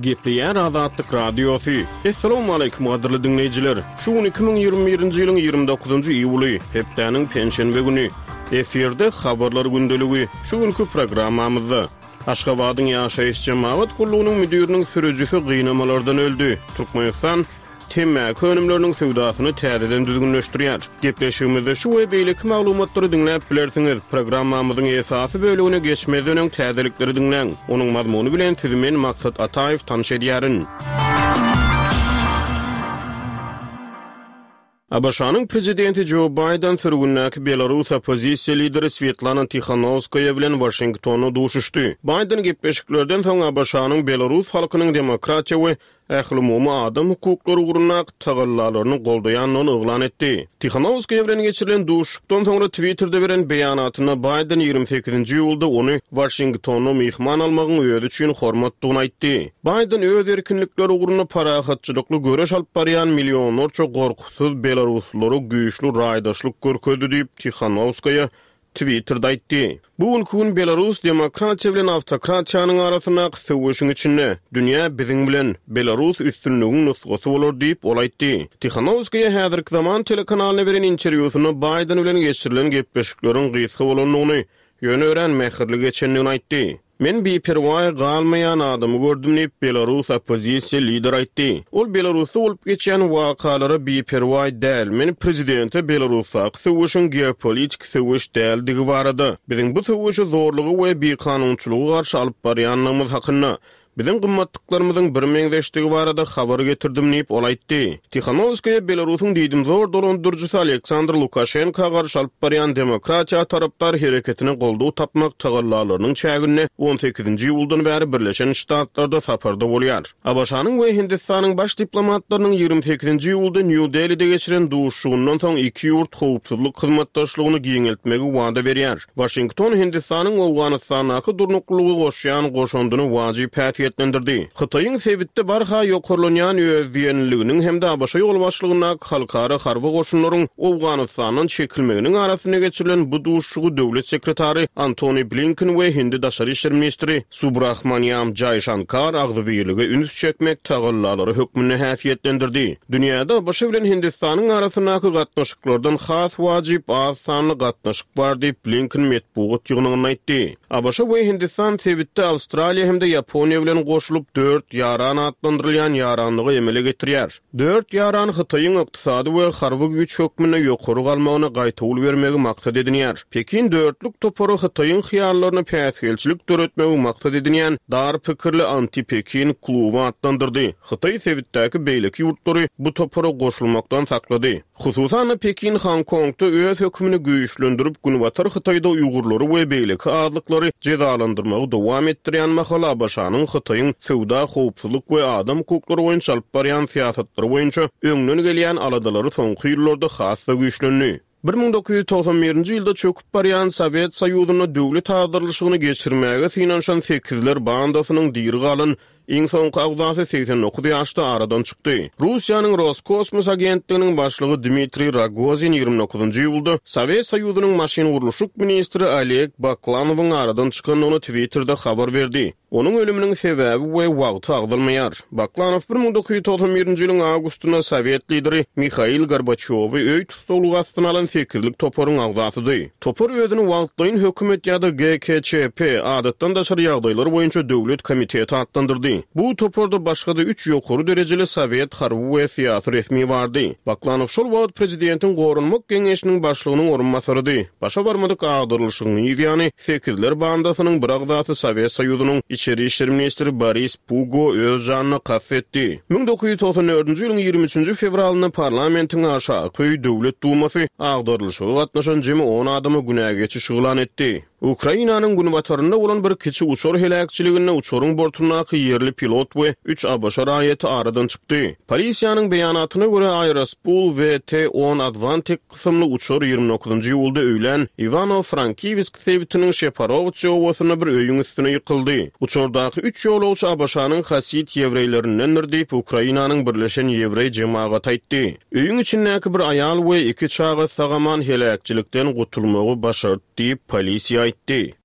Gepleyen Azadlık Radyosu. Assalamu alaykum qadirli dinleyijiler. Şu 2021-nji ýylyň 29-njy iýuly, hepdeniň penşenbe güni. Eferde habarlar gündeligi. Şu günkü programmamyzda Aşgabatyň ýaşaýyş jemaat gullugynyň müdiriniň sürüjisi gynamalardan öldü. Türkmenistan temmäk önümleriniň söwdasyny täzeden düzgünleşdirýär. Gepleşigimizde şu we beýleki maglumatlary dinläp bilersiňiz. Programmamyzyň esasy bölügine geçmeden öň täzelikleri dinleň. Onuň mazmuny bilen tüzümen Maksat Ataýew tanyş edýärin. Abaşanyň prezidenti Joe Biden sürgünnäki Belarus opozisiýa lideri Svetlana Tikhanovskaya bilen Washingtona duşuşdy. Biden gepleşiklerden soň Abaşanyň Belarus halkynyň demokratiýa we ähli adam hukuklary ugrunnak tagallalaryny goldaýanyny oglan etdi. Tikhanovskaya bilen geçirilen duşuşykdan soňra Twitter'da beren beýanatyna Biden 28-nji ýylda ony Washingtona mihman almagyň öýüdi üçin hormatdygyny aýtdy. Biden öz erkinlikleri ugruna parahatçylykly göreş alyp barýan milionlarça gorkusuz Belaruslary güýçli raýdaşlyk görkezdi diýip Tikhanovskaya Twitter'da aýtdy. Bu gün Belarus demokratiýa bilen awtokratiýanyň arasyna söwüşiň içinde dünýä biziň bilen Belarus üstünlüginiň nusgasy bolar diýip ol aýtdy. Tikhanovskaya häzirki zaman telekanalyna beren interwýusyny Biden bilen geçirilen gepleşikleriň gysga bolanyny ýöne öğrenmekirli geçenligini aýtdy. Men beperwa galmayan adamy gördüm diýip Belarus opozisiýa lideri aýtdy. Ol Belarusda bolup geçen wakalara beperwa däl. Men prezidente Belarusda söwüşiň geopolitik söwüş däldi barada. Biziň bu söwüşi zorlugy we bekanunçylygy garşy alyp barýanlygymyz hakynda biziň gymmatlyklarynyň bir meňzeşdigi barada habar getirdim diýip ol aýtdy. Tikhanovskaya Belarusyň diýdim zor dolandyrjysy Aleksandr Lukashenko garşy alyp barýan demokratiýa tarapdar hereketini goldaw tapmak tagallalarynyň çägine 18-nji ýyldan bäri Birleşen Ştatlarda saparda bolýar. Abaşanyň we Hindistanyň baş diplomatlarynyň 28-nji ýylda New Delhi'de geçiren duşuşundan soň iki ýurt howpsuzlyk hyzmatdaşlygyny giňeltmegi wada berýär. Washington Hindistanyň Awganystanyňky durnuklugy goşýan goşondyny wajyp etlendirdi. Xitayın sevitde barha yokorlanyan özdiyenliginin hem de Abaşa yol başlığına halkara harbi koşunların Afganistan'ın çekilmeginin arasına geçirilen bu duşuğu devlet sekretari Antony Blinken ve Hindi Daşary işler ministri Subrahmanyam Jaishankar agzybiylige üns çekmek tagallaları hükmüne häsiýetlendirdi. Dünyada Abaşa bilen Hindistan'ın arasındaki gatnaşyklardan has wajyp az sanly gatnaşyk bar diýip Blinken metbuat ýygynyny aýtdy. Abaşa we Hindistan sevitde Awstraliýa hem de Ýaponiýa bilen goşulup 4 yaran adlandyrylýan yaranlygy emele getirýär. 4 yaran Xitayň ykdysady we harby güç hökmüne ýokary galmagyna gaýtawl bermegi maksat edinýär. Pekin 4lük topory Xitayň hyýallaryny päsgelçilik döretmegi maksat edinýän dar pikirli anti-Pekin kluby adlandyrdy. Xitay sevitdäki beýleki ýurtlary bu topory goşulmakdan saklady. Hususan Pekin Hong Kongda öz hökmüni güýçlendirip günwatar Xitayda Uýgurlary we beýleki azlyklary cezalandyrmagy dowam etdirýän mahala Abaşanyň Xitayň sowda howpsuzlyk we adam hukuklary boýunça alyp barýan siýasatlary boýunça öňüne gelýän aladalary soňky ýyllarda hasda güýçlendi. 1991-nji ýylda çöküp barýan Sowet Soýuzyny döwlet agdyrlyşygyny geçirmäge synanşan 8ler bandasynyň diýri galan iň soňky agzasy 89 ýaşda aradan çykdy. Russiýanyň Roskosmos agentliginiň başlygy Dmitri Rogozin 29-njy ýylda Sowet Soýuzynyň maşyn gurulşyk ministri Oleg Baklanowyň aradan çykanlygyny Twitterda habar berdi. Onuň ölüminiň sebäbi we wagty agdylmaýar. Baklanow 1991-nji ýylyň awgustunda Sowet lideri Mikhail Gorbaçowy öý tutulgy astyna alan 8lik toporyň agzasydy. Topor özüni wagtlaýyn hökümet ýa-da GKÇP adatdan daşary ýagdaýlar boýunça döwlet komiteti adlandyrdy. Bu toporda başga da 3 ýokary derejeli Sowet harby we siýasy resmi bardy. Baklanow şol wagt prezidentiň gorunmak geňeşiniň başlygynyň orunmasarıdy. Başa barmadyk agdyrlyşygyny ýa-ni 8ler bandasynyň bir agzasy Sowet Soýuzynyň İçeri işler ministri Boris Pugo öz janyny kastetdi. 1994-nji ýylyň 23-nji fevralyny parlamentiň aşağı döwlet dumasy agdyrlyşyga gatnaşan jemi 10 adamy günäge geçiş ýylan etdi. Ukrainanyň günwatarynda bolan bir kiçi uçur helakçyligine uçuryň bortunaky ýerli pilot we 3 Abaşa raýaty aradan çykdy. Polisiýanyň beýanatyna görä Aerospul VT-10 Advantek kysymly uçur 29-njy ýylda öýlen Ivano-Frankivsk sevitiniň Sheparovtsi owasyna bir öýüň üstüne ýykyldy. Uçurdaky 3 ýolagçy Abaşanyň hasit ýewreýlerinden diýip Ukrainanyň birleşen ýewreý jemaat aýtdy. Öýüň içindäki bir aýal we 2 çağa sagaman helakçylikden gutulmagy başardy diýip polisiýa aýtdy.